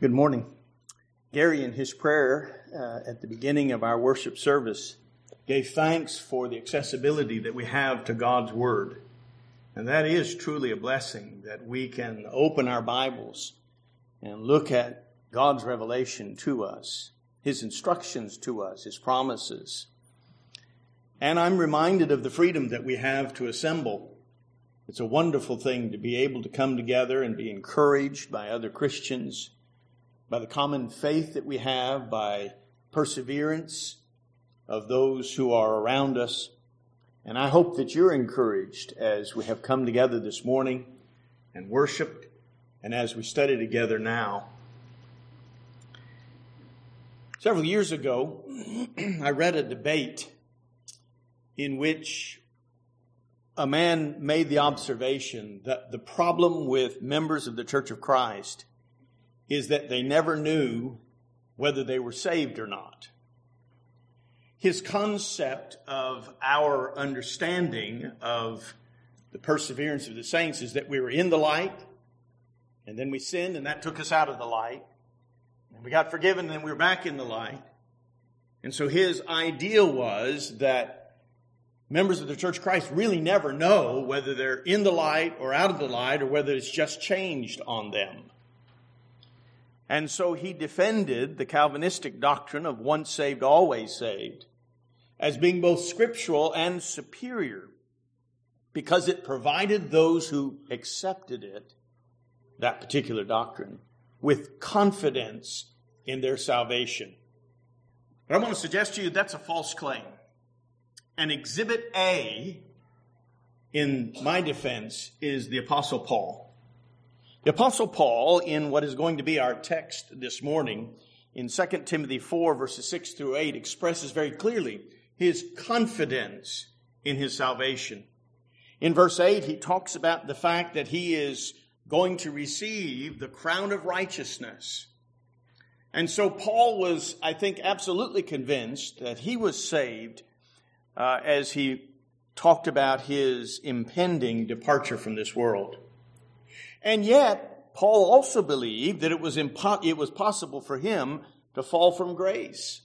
Good morning. Gary, in his prayer at the beginning of our worship service, gave thanks for the accessibility that we have to God's Word. And that is truly a blessing, that we can open our Bibles and look at God's revelation to us, His instructions to us, His promises. And I'm reminded of the freedom that we have to assemble. It's a wonderful thing to be able to come together and be encouraged by other Christians, by the common faith that we have, by perseverance of those who are around us. And I hope that you're encouraged as we have come together this morning and worshiped, and as we study together now. Several years ago, I read a debate in which a man made the observation that the problem with members of the Church of Christ is that they never knew whether they were saved or not. His concept of our understanding of the perseverance of the saints is that we were in the light, and then we sinned, and that took us out of the light. And we got forgiven, and then we were back in the light. And so his idea was that members of the Church of Christ really never know whether they're in the light or out of the light, or whether it's just changed on them. And so he defended the Calvinistic doctrine of once saved, always saved as being both scriptural and superior, because it provided those who accepted it, that particular doctrine, with confidence in their salvation. But I want to suggest to you that's a false claim. And Exhibit A, in my defense, is the Apostle Paul. The Apostle Paul, in what is going to be our text this morning, in 2 Timothy 4, verses 6 through 8, expresses very clearly his confidence in his salvation. In verse 8, he talks about the fact that he is going to receive the crown of righteousness. And so Paul was, I think, absolutely convinced that he was saved as he talked about his impending departure from this world. And yet, Paul also believed that it was possible for him to fall from grace.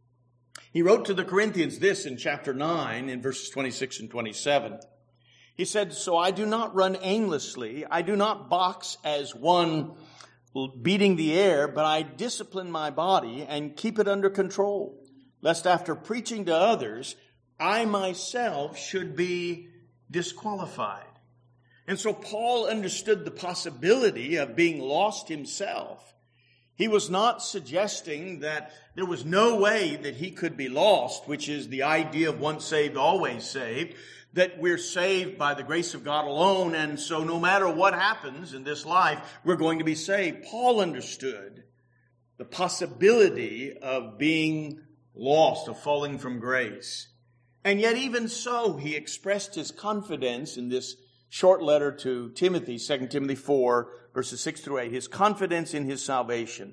He wrote to the Corinthians this in chapter 9, in verses 26 and 27. He said, "So I do not run aimlessly. I do not box as one beating the air, but I discipline my body and keep it under control, lest after preaching to others, I myself should be disqualified." And so Paul understood the possibility of being lost himself. He was not suggesting that there was no way that he could be lost, which is the idea of once saved, always saved, that we're saved by the grace of God alone, and so no matter what happens in this life, we're going to be saved. Paul understood the possibility of being lost, of falling from grace. And yet even so, he expressed his confidence in this short letter to Timothy, 2 Timothy 4, verses 6 through 8, his confidence in his salvation.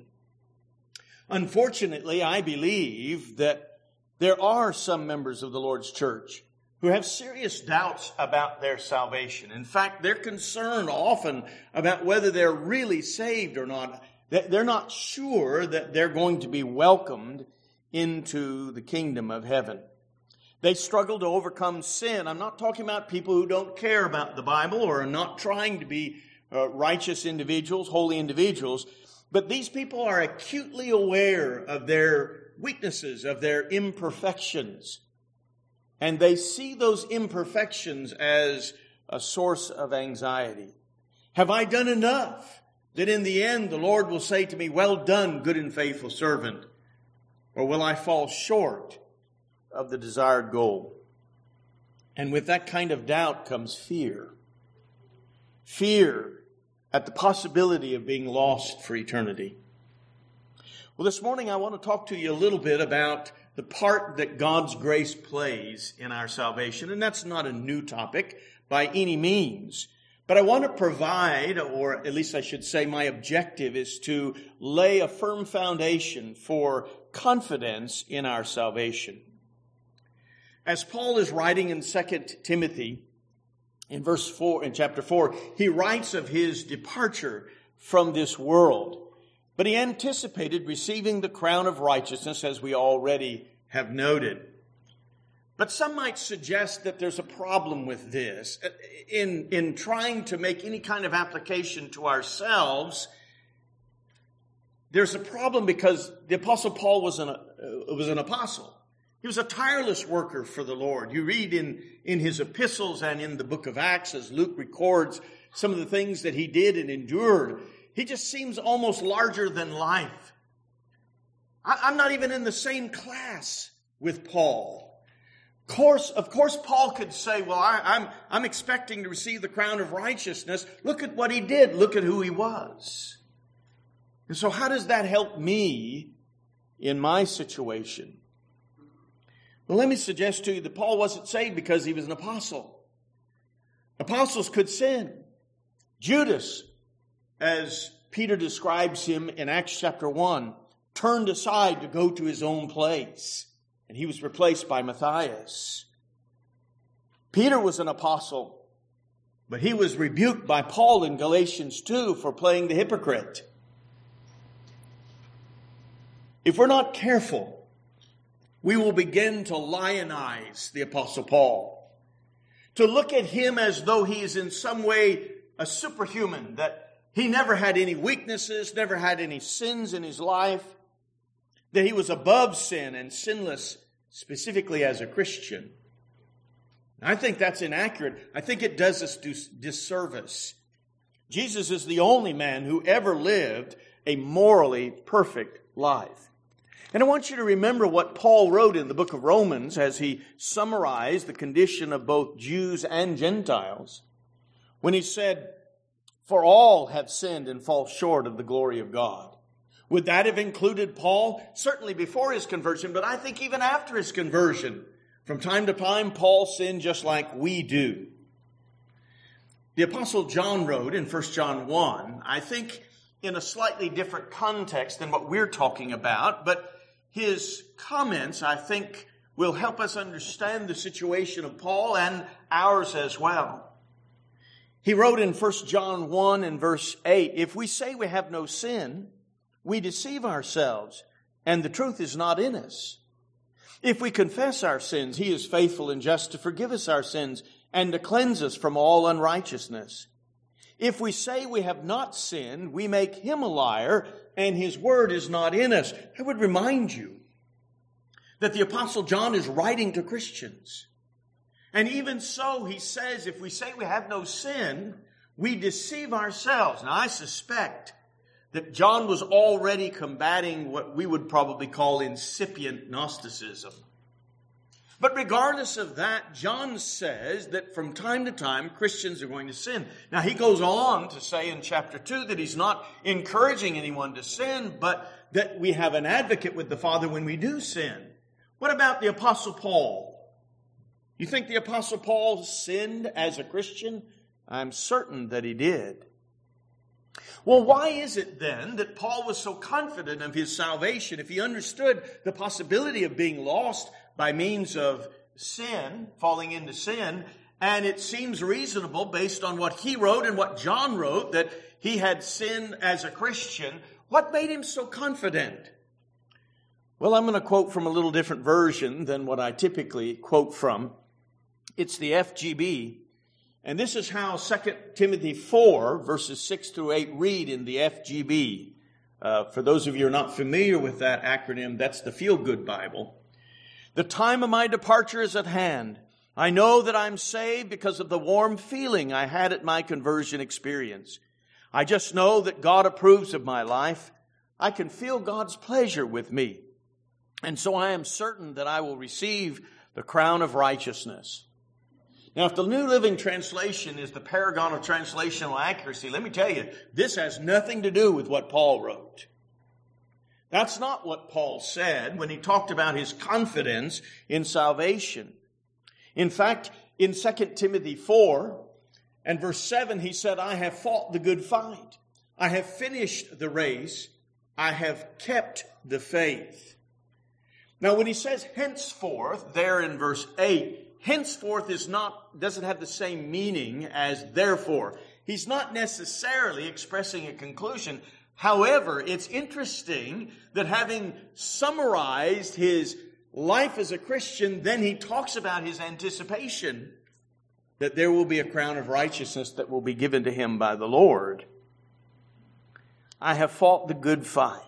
Unfortunately, I believe that there are some members of the Lord's church who have serious doubts about their salvation. In fact, they're concerned often about whether they're really saved or not. They're not sure that they're going to be welcomed into the kingdom of heaven. They struggle to overcome sin. I'm not talking about people who don't care about the Bible or are not trying to be righteous individuals, holy individuals. But these people are acutely aware of their weaknesses, of their imperfections. And they see those imperfections as a source of anxiety. Have I done enough that in the end the Lord will say to me, "Well done, good and faithful servant"? Or will I fall short of the desired goal? And with that kind of doubt comes fear. Fear at the possibility of being lost for eternity. Well, this morning I want to talk to you a little bit about the part that God's grace plays in our salvation. And that's not a new topic by any means. But I want to provide, or at least I should say my objective is to lay a firm foundation for confidence in our salvation. As Paul is writing in 2 Timothy, in chapter 4, he writes of his departure from this world. But he anticipated receiving the crown of righteousness, as we already have noted. But some might suggest that there's a problem with this. In trying to make any kind of application to ourselves, there's a problem because the Apostle Paul was an apostle. He was a tireless worker for the Lord. You read in his epistles and in the book of Acts, as Luke records some of the things that he did and endured. He just seems almost larger than life. I'm not even in the same class with Paul. Of course, Paul could say, well, I'm expecting to receive the crown of righteousness. Look at what he did. Look at who he was. And so how does that help me in my situation? Well, let me suggest to you that Paul wasn't saved because he was an apostle. Apostles could sin. Judas, as Peter describes him in Acts chapter 1, turned aside to go to his own place. And he was replaced by Matthias. Peter was an apostle, but he was rebuked by Paul in Galatians 2 for playing the hypocrite. If we're not careful, we will begin to lionize the Apostle Paul, to look at him as though he is in some way a superhuman, that he never had any weaknesses, never had any sins in his life, that he was above sin and sinless, specifically as a Christian. I think that's inaccurate. I think it does us disservice. Jesus is the only man who ever lived a morally perfect life. And I want you to remember what Paul wrote in the book of Romans as he summarized the condition of both Jews and Gentiles, when he said, "For all have sinned and fall short of the glory of God." Would that have included Paul? Certainly before his conversion, but I think even after his conversion. From time to time, Paul sinned just like we do. The Apostle John wrote in 1 John 1, I think in a slightly different context than what we're talking about, but his comments, I think, will help us understand the situation of Paul and ours as well. He wrote in 1 John 1 and verse 8, "If we say we have no sin, we deceive ourselves, and the truth is not in us. If we confess our sins, he is faithful and just to forgive us our sins and to cleanse us from all unrighteousness. If we say we have not sinned, we make him a liar, and his word is not in us." I would remind you that the Apostle John is writing to Christians. And even so, he says, if we say we have no sin, we deceive ourselves. Now, I suspect that John was already combating what we would probably call incipient Gnosticism. But regardless of that, John says that from time to time, Christians are going to sin. Now, he goes on to say in chapter 2 that he's not encouraging anyone to sin, but that we have an advocate with the Father when we do sin. What about the Apostle Paul? You think the Apostle Paul sinned as a Christian? I'm certain that he did. Well, why is it then that Paul was so confident of his salvation if he understood the possibility of being lost by means of sin, falling into sin, and it seems reasonable based on what he wrote and what John wrote that he had sinned as a Christian? What made him so confident? Well, I'm going to quote from a little different version than what I typically quote from. It's the FGB. And this is how 2 Timothy 4, verses 6 through 8 read in the FGB. For those of you who are not familiar with that acronym, that's the Feel Good Bible. "The time of my departure is at hand. I know that I'm saved because of the warm feeling I had at my conversion experience. I just know that God approves of my life. I can feel God's pleasure with me. And so I am certain that I will receive the crown of righteousness." Now, if the New Living Translation is the paragon of translational accuracy, let me tell you, this has nothing to do with what Paul wrote. That's not what Paul said when he talked about his confidence in salvation. In fact, in 2 Timothy 4 and verse 7, he said, "I have fought the good fight. I have finished the race. I have kept the faith." Now, when he says henceforth, there in verse 8, henceforth doesn't have the same meaning as therefore. He's not necessarily expressing a conclusion. However, it's interesting that having summarized his life as a Christian, then he talks about his anticipation that there will be a crown of righteousness that will be given to him by the Lord. I have fought the good fight.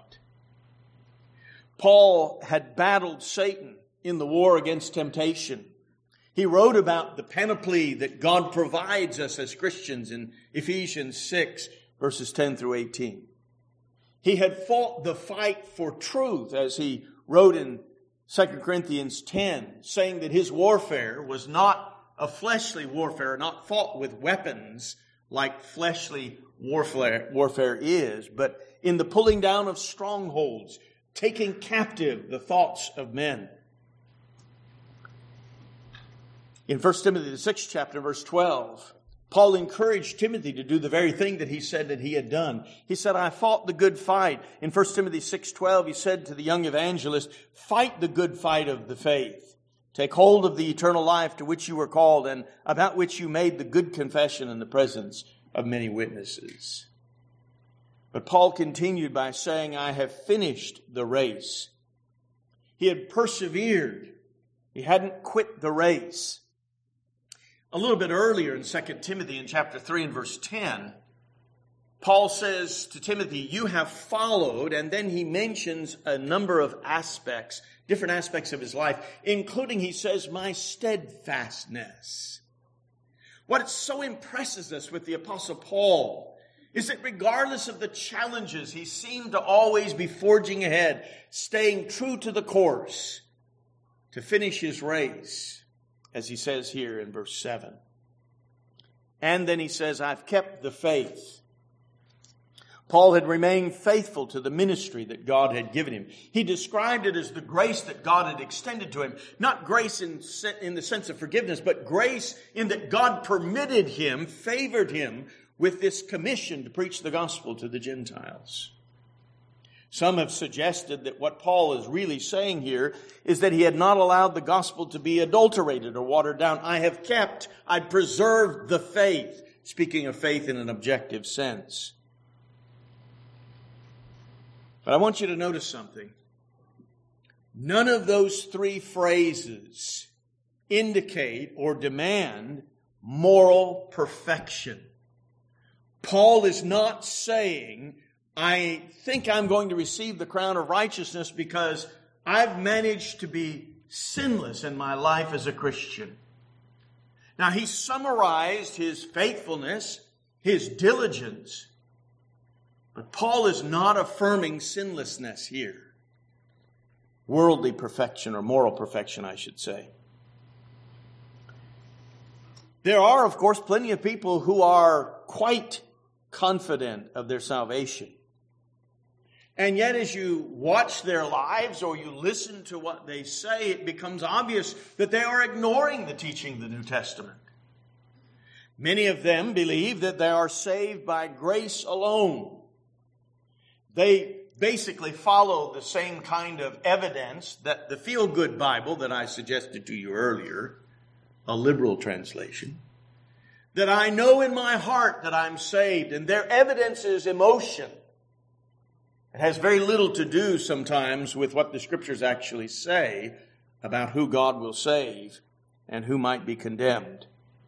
Paul had battled Satan in the war against temptation. He wrote about the panoply that God provides us as Christians in Ephesians 6, verses 10 through 18. He had fought the fight for truth, as he wrote in 2 Corinthians 10, saying that his warfare was not a fleshly warfare, not fought with weapons like fleshly warfare is, but in the pulling down of strongholds, taking captive the thoughts of men. In 1 Timothy, the 6th chapter, verse 12, Paul encouraged Timothy to do the very thing that he said that he had done. He said, I fought the good fight. In 1 Timothy 6:12, he said to the young evangelist, fight the good fight of the faith. Take hold of the eternal life to which you were called and about which you made the good confession in the presence of many witnesses. But Paul continued by saying, I have finished the race. He had persevered. He hadn't quit the race. A little bit earlier in 2 Timothy in chapter 3 and verse 10, Paul says to Timothy, you have followed, and then he mentions a number of aspects, different aspects of his life, including, he says, my steadfastness. What so impresses us with the Apostle Paul is that regardless of the challenges, he seemed to always be forging ahead, staying true to the course to finish his race, as he says here in verse 7. And then he says, I've kept the faith. Paul had remained faithful to the ministry that God had given him. He described it as the grace that God had extended to him. Not grace in the sense of forgiveness, but grace in that God permitted him, favored him with this commission to preach the gospel to the Gentiles. Some have suggested that what Paul is really saying here is that he had not allowed the gospel to be adulterated or watered down. I preserved the faith, speaking of faith in an objective sense. But I want you to notice something. None of those three phrases indicate or demand moral perfection. Paul is not saying, I think I'm going to receive the crown of righteousness because I've managed to be sinless in my life as a Christian. Now, he summarized his faithfulness, his diligence, but Paul is not affirming sinlessness here. Worldly perfection, or moral perfection, I should say. There are, of course, plenty of people who are quite confident of their salvation. And yet as you watch their lives or you listen to what they say, it becomes obvious that they are ignoring the teaching of the New Testament. Many of them believe that they are saved by grace alone. They basically follow the same kind of evidence that the feel-good Bible that I suggested to you earlier, a liberal translation, that I know in my heart that I'm saved, and their evidence is emotion. It has very little to do sometimes with what the Scriptures actually say about who God will save and who might be condemned.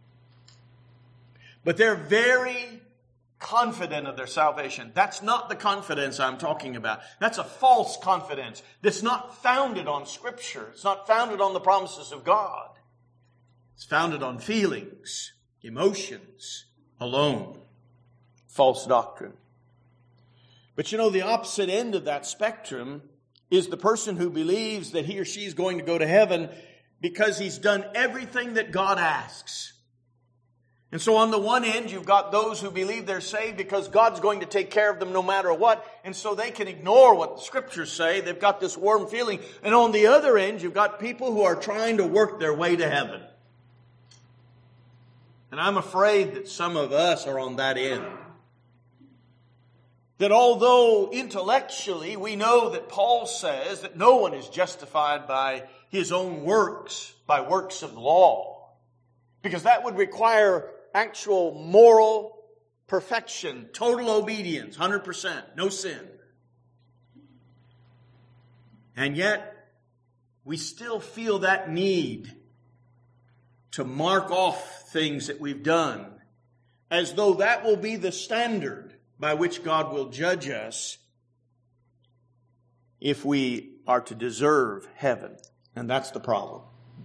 But they're very confident of their salvation. That's not the confidence I'm talking about. That's a false confidence that's not founded on Scripture. It's not founded on the promises of God. It's founded on feelings, emotions alone. False doctrine. But you know, the opposite end of that spectrum is the person who believes that he or she is going to go to heaven because he's done everything that God asks. And so on the one end, you've got those who believe they're saved because God's going to take care of them no matter what. And so they can ignore what the Scriptures say. They've got this warm feeling. And on the other end, you've got people who are trying to work their way to heaven. And I'm afraid that some of us are on that end. That although intellectually we know that Paul says that no one is justified by his own works, by works of law, because that would require actual moral perfection, total obedience, 100%, no sin. And yet, we still feel that need to mark off things that we've done as though that will be the standard by which God will judge us if we are to deserve heaven. And that's the problem.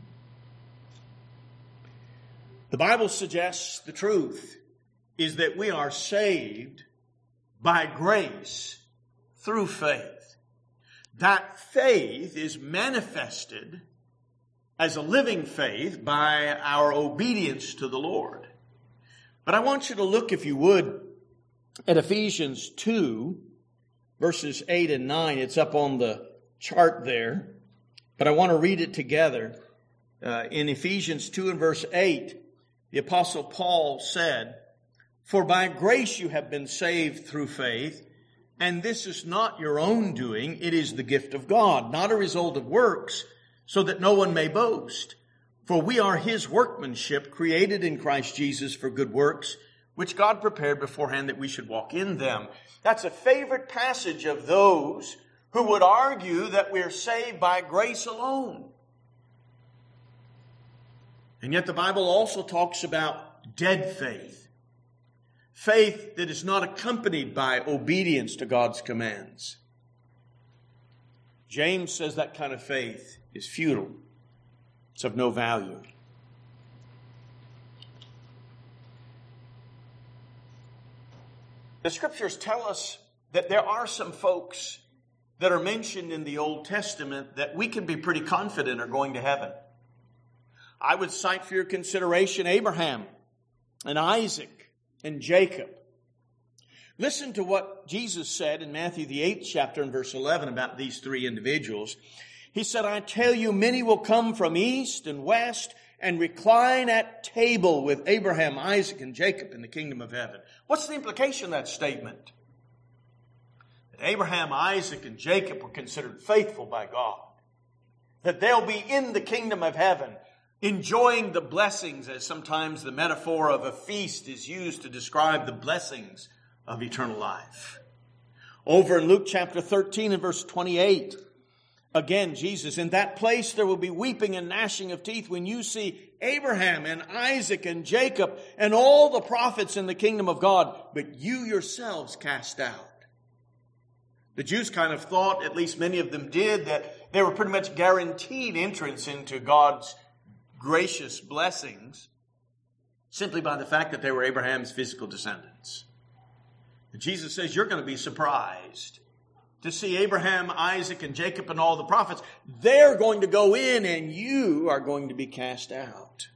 The Bible suggests the truth is that we are saved by grace through faith. That faith is manifested as a living faith by our obedience to the Lord. But I want you to look, if you would, at Ephesians 2, verses 8 and 9. It's up on the chart there, but I want to read it together. In Ephesians 2 and verse 8, the Apostle Paul said, "For by grace you have been saved through faith, and this is not your own doing, it is the gift of God, not a result of works, so that no one may boast. For we are His workmanship, created in Christ Jesus for good works, which God prepared beforehand that we should walk in them." That's a favorite passage of those who would argue that we're saved by grace alone. And yet the Bible also talks about dead faith. Faith that is not accompanied by obedience to God's commands. James says that kind of faith is futile. It's of no value. The Scriptures tell us that there are some folks that are mentioned in the Old Testament that we can be pretty confident are going to heaven. I would cite for your consideration Abraham and Isaac and Jacob. Listen to what Jesus said in Matthew the 8th chapter and verse 11 about these three individuals. He said, "I tell you, many will come from east and west and recline at table with Abraham, Isaac, and Jacob in the kingdom of heaven." What's the implication of that statement? That Abraham, Isaac, and Jacob were considered faithful by God. That they'll be in the kingdom of heaven, enjoying the blessings, as sometimes the metaphor of a feast is used to describe the blessings of eternal life. Over in Luke chapter 13 and verse 28, again, Jesus, "In that place there will be weeping and gnashing of teeth when you see Abraham and Isaac and Jacob and all the prophets in the kingdom of God, but you yourselves cast out." The Jews kind of thought, at least many of them did, that they were pretty much guaranteed entrance into God's gracious blessings simply by the fact that they were Abraham's physical descendants. And Jesus says, you're going to be surprised to see Abraham, Isaac, and Jacob and all the prophets. They're going to go in and you are going to be cast out.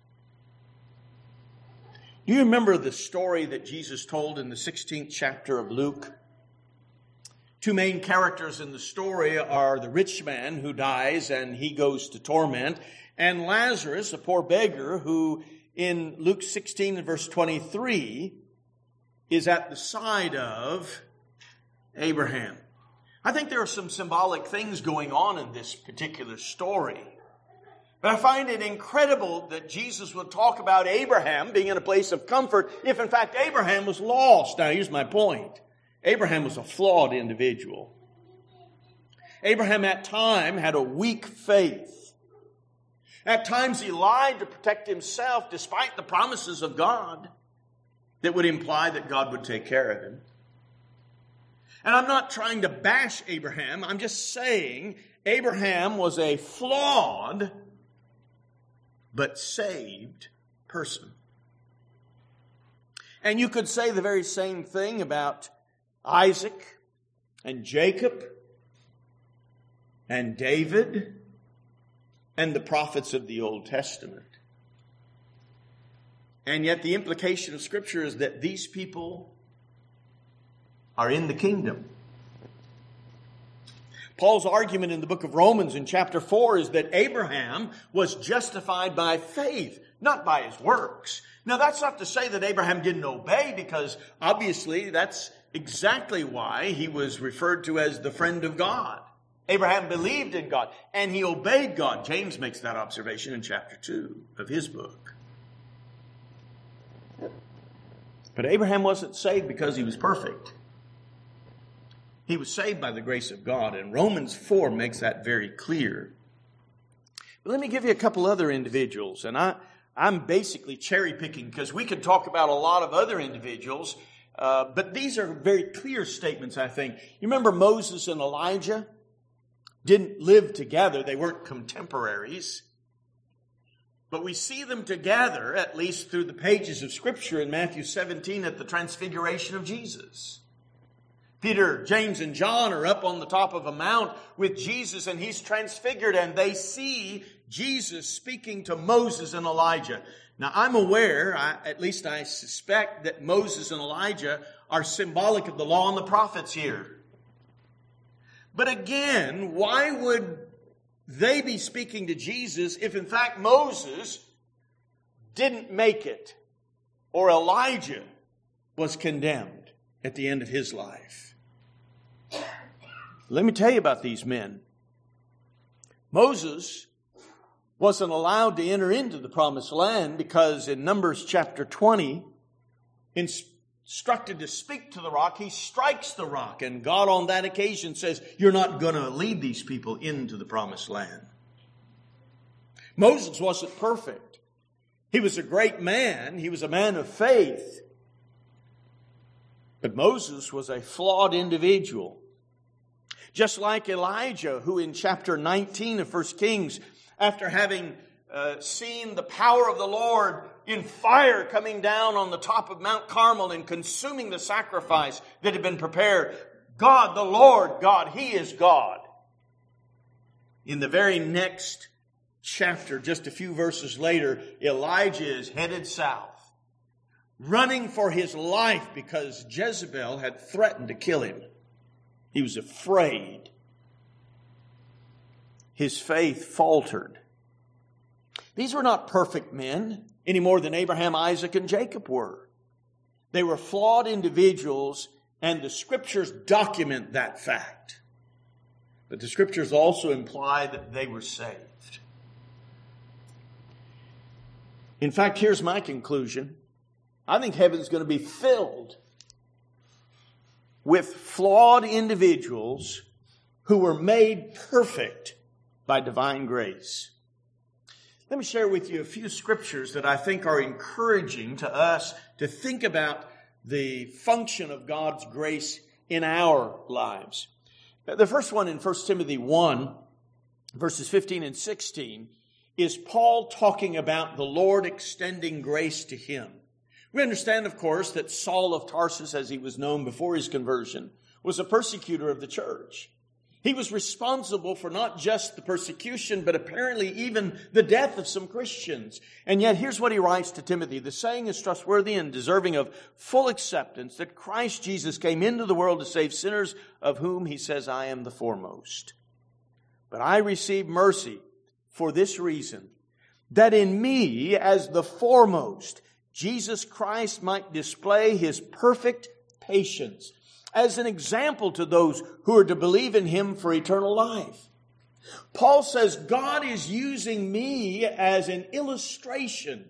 Do you remember the story that Jesus told in the 16th chapter of Luke? Two main characters in the story are the rich man who dies and he goes to torment, and Lazarus, a poor beggar, who in Luke 16 and verse 23 is at the side of Abraham. I think there are some symbolic things going on in this particular story. But I find it incredible that Jesus would talk about Abraham being in a place of comfort if in fact Abraham was lost. Now here's my point. Abraham was a flawed individual. Abraham at times had a weak faith. At times he lied to protect himself despite the promises of God that would imply that God would take care of him. And I'm not trying to bash Abraham. I'm just saying Abraham was a flawed but saved person. And you could say the very same thing about Isaac and Jacob and David and the prophets of the Old Testament. And yet the implication of Scripture is that these people are in the kingdom. Paul's argument in the book of Romans in chapter 4 is that Abraham was justified by faith, not by his works. Now that's not to say that Abraham didn't obey, because obviously that's exactly why he was referred to as the friend of God. Abraham believed in God and he obeyed God. James makes that observation in chapter 2 of his book. But Abraham wasn't saved because he was perfect. He was saved by the grace of God, and Romans 4 makes that very clear. But let me give you a couple other individuals, and I'm basically cherry picking because we could talk about a lot of other individuals, but these are very clear statements, I think. You remember Moses and Elijah didn't live together. They weren't contemporaries. But we see them together, at least through the pages of Scripture in Matthew 17 at the transfiguration of Jesus. Peter, James, and John are up on the top of a mount with Jesus, and he's transfigured, and they see Jesus speaking to Moses and Elijah. Now, I'm aware, at least I suspect, that Moses and Elijah are symbolic of the law and the prophets here. But again, why would they be speaking to Jesus if in fact Moses didn't make it, or Elijah was condemned at the end of his life? Let me tell you about these men. Moses wasn't allowed to enter into the promised land because in Numbers chapter 20, instructed to speak to the rock, he strikes the rock. And God on that occasion says, you're not going to lead these people into the promised land. Moses wasn't perfect. He was a great man. He was a man of faith. But Moses was a flawed individual. Just like Elijah, who in chapter 19 of 1 Kings, after having seen the power of the Lord in fire coming down on the top of Mount Carmel and consuming the sacrifice that had been prepared, God, the Lord God, He is God. In the very next chapter, just a few verses later, Elijah is headed south, running for his life because Jezebel had threatened to kill him. He was afraid. His faith faltered. These were not perfect men any more than Abraham, Isaac, and Jacob were. They were flawed individuals, and the Scriptures document that fact. But the Scriptures also imply that they were saved. In fact, here's my conclusion. I think heaven's going to be filled with flawed individuals who were made perfect by divine grace. Let me share with you a few scriptures that I think are encouraging to us to think about the function of God's grace in our lives. The first one in 1 Timothy 1, verses 15 and 16, is Paul talking about the Lord extending grace to him. We understand, of course, that Saul of Tarsus, as he was known before his conversion, was a persecutor of the church. He was responsible for not just the persecution, but apparently even the death of some Christians. And yet, here's what he writes to Timothy. The saying is trustworthy and deserving of full acceptance that Christ Jesus came into the world to save sinners, of whom he says, I am the foremost. But I received mercy for this reason, that in me, as the foremost, Jesus Christ might display his perfect patience as an example to those who are to believe in him for eternal life. Paul says, God is using me as an illustration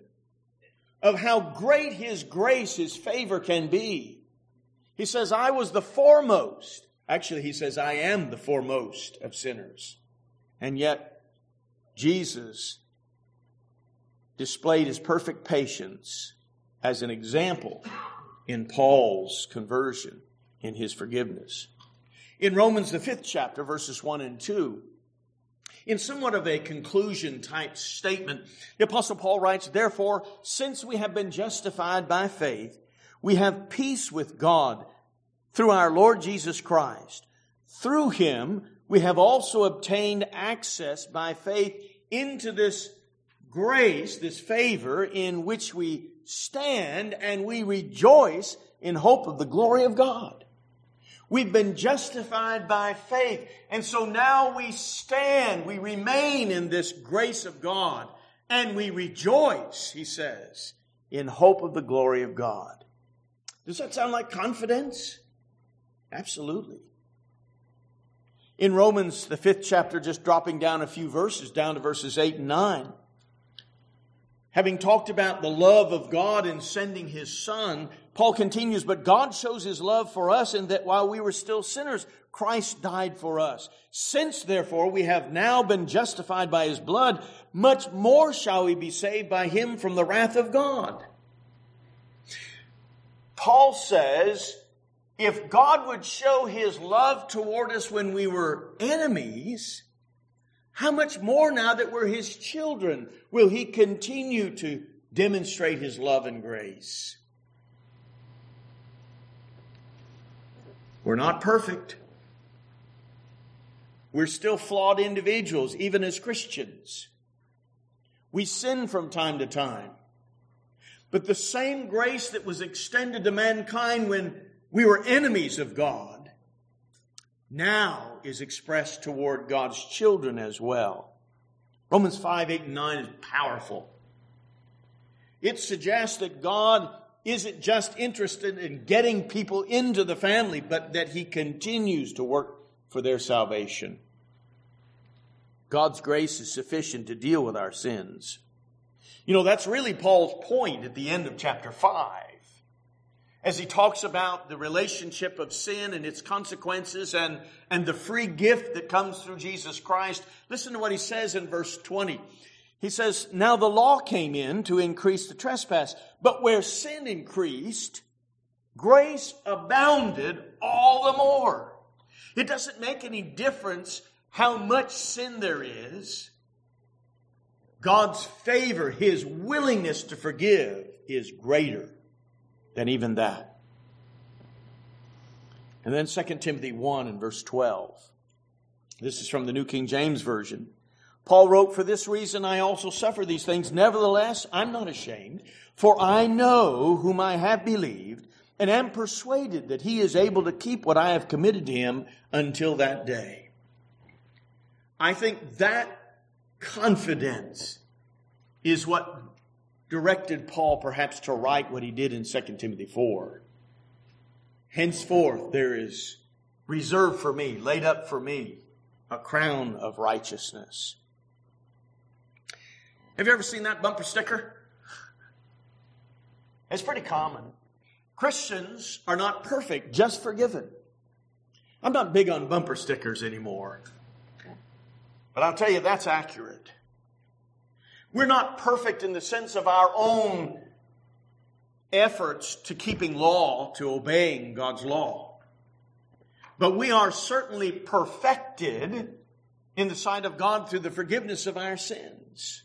of how great his grace, his favor can be. He says, I was the foremost. Actually, he says, I am the foremost of sinners. And yet, Jesus displayed his perfect patience as an example in Paul's conversion, in his forgiveness. In Romans, the 5th chapter, verses 1 and 2, in somewhat of a conclusion type statement, the Apostle Paul writes, therefore, since we have been justified by faith, we have peace with God through our Lord Jesus Christ. Through him, we have also obtained access by faith into this grace, this favor in which we stand, and we rejoice in hope of the glory of God. We've been justified by faith, and so now we stand, we remain in this grace of God, and we rejoice, he says, in hope of the glory of God. Does that sound like confidence? Absolutely. In Romans, the 5th chapter, just dropping down a few verses, down to verses 8 and 9, having talked about the love of God in sending his Son Paul continues, but God shows His love for us in that while we were still sinners, Christ died for us. Since, therefore, we have now been justified by His blood, much more shall we be saved by Him from the wrath of God. Paul says, if God would show His love toward us when we were enemies, how much more now that we're His children will He continue to demonstrate His love and grace? We're not perfect. We're still flawed individuals, even as Christians. We sin from time to time. But the same grace that was extended to mankind when we were enemies of God now is expressed toward God's children as well. Romans 5, 8, and 9 is powerful. It suggests that God isn't just interested in getting people into the family, but that He continues to work for their salvation. God's grace is sufficient to deal with our sins. You know, that's really Paul's point at the end of chapter 5. As he talks about the relationship of sin and its consequences and the free gift that comes through Jesus Christ. Listen to what he says in verse 20. He says, now the law came in to increase the trespass, but where sin increased, grace abounded all the more. It doesn't make any difference how much sin there is. God's favor, His willingness to forgive is greater than even that. And then 2 Timothy 1 and verse 12. This is from the New King James Version. Paul wrote, for this reason I also suffer these things. Nevertheless, I'm not ashamed, for I know whom I have believed, and am persuaded that He is able to keep what I have committed to Him until that day. I think that confidence is what directed Paul perhaps to write what he did in 2 Timothy 4. Henceforth there is reserved for me, laid up for me, a crown of righteousness. Have you ever seen that bumper sticker? It's pretty common. Christians are not perfect, just forgiven. I'm not big on bumper stickers anymore. But I'll tell you, that's accurate. We're not perfect in the sense of our own efforts to keeping law, to obeying God's law. But we are certainly perfected in the sight of God through the forgiveness of our sins.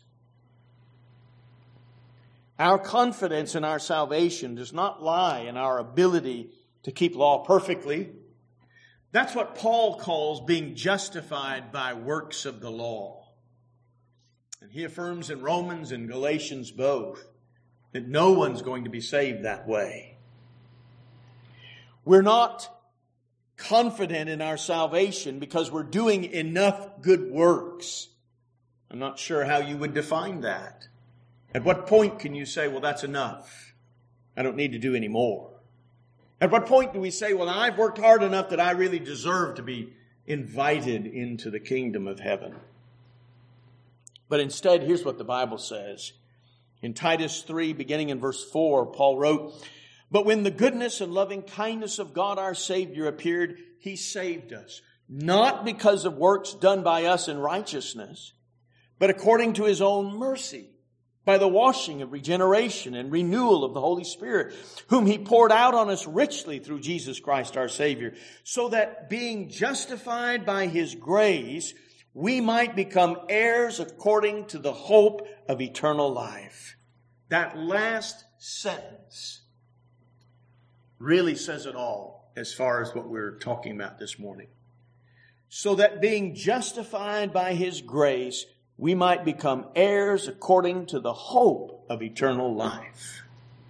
Our confidence in our salvation does not lie in our ability to keep law perfectly. That's what Paul calls being justified by works of the law. And he affirms in Romans and Galatians both that no one's going to be saved that way. We're not confident in our salvation because we're doing enough good works. I'm not sure how you would define that. At what point can you say, well, that's enough. I don't need to do any more. At what point do we say, well, I've worked hard enough that I really deserve to be invited into the kingdom of heaven? But instead, here's what the Bible says. In Titus 3, beginning in verse 4, Paul wrote, but when the goodness and loving kindness of God our Savior appeared, He saved us, not because of works done by us in righteousness, but according to His own mercy, by the washing of regeneration and renewal of the Holy Spirit, whom He poured out on us richly through Jesus Christ our Savior, so that being justified by His grace, we might become heirs according to the hope of eternal life. That last sentence really says it all as far as what we're talking about this morning. So that being justified by His grace, we might become heirs according to the hope of eternal life.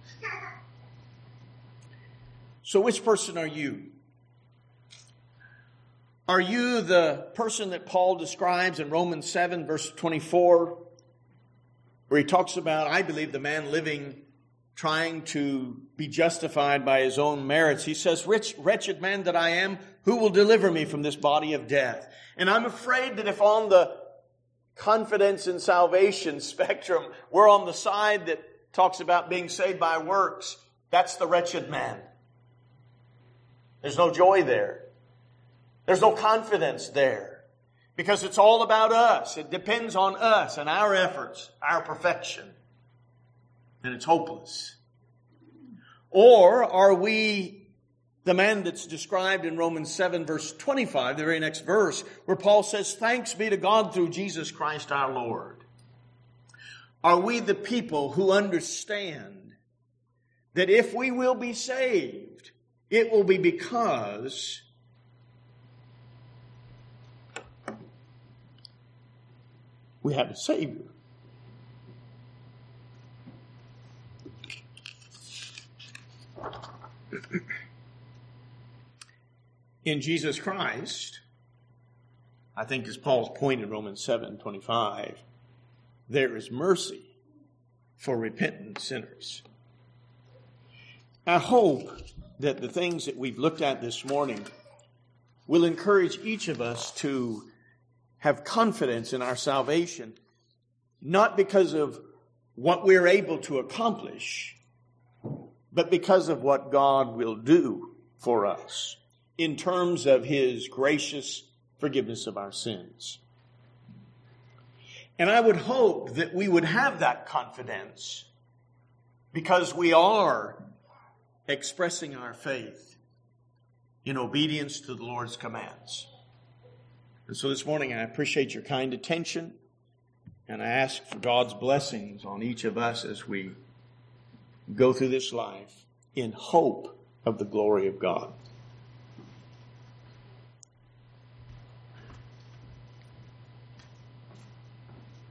So which person are you? Are you the person that Paul describes in Romans 7, verse 24, where he talks about, I believe, the man living, trying to be justified by his own merits? He says, wretched man that I am, who will deliver me from this body of death? And I'm afraid that if on the confidence in salvation spectrum, we're on the side that talks about being saved by works, That's the wretched man. There's no joy there. There's no confidence there. Because it's all about us. It depends on us and our efforts, our perfection. And it's hopeless. Or are we the man that's described in Romans 7 verse 25, the very next verse, where Paul says, "Thanks be to God through Jesus Christ our Lord." Are we the people who understand that if we will be saved, it will be because we have a Savior? In Jesus Christ, I think is Paul's point in Romans 7:25, there is mercy for repentant sinners. I hope that the things that we've looked at this morning will encourage each of us to have confidence in our salvation, not because of what we're able to accomplish, but because of what God will do for us in terms of His gracious forgiveness of our sins. And I would hope that we would have that confidence because we are expressing our faith in obedience to the Lord's commands. And so this morning I appreciate your kind attention, and I ask for God's blessings on each of us as we go through this life in hope of the glory of God.